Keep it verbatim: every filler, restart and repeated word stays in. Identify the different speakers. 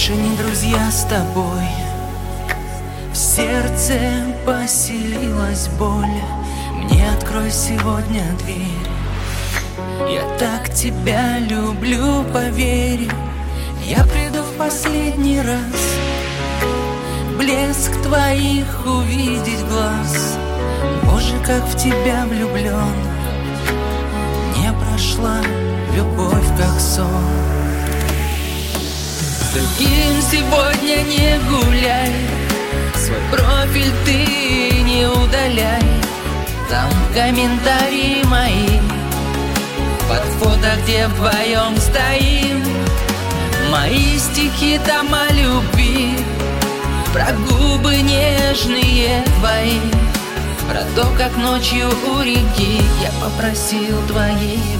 Speaker 1: больше не друзья с тобой. В сердце поселилась боль. Мне открой сегодня дверь. Я так тебя люблю, поверь. Я приду в последний раз, блеск твоих увидеть глаз. Боже, как в тебя влюблен. Не прошла любовь, как сон. С другим сегодня не гуляй, свой профиль ты не удаляй. Там комментарии мои под фото, где вдвоем стоим. Мои стихи там о любви, про губы нежные твои, про то, как ночью у реки я попросил твоей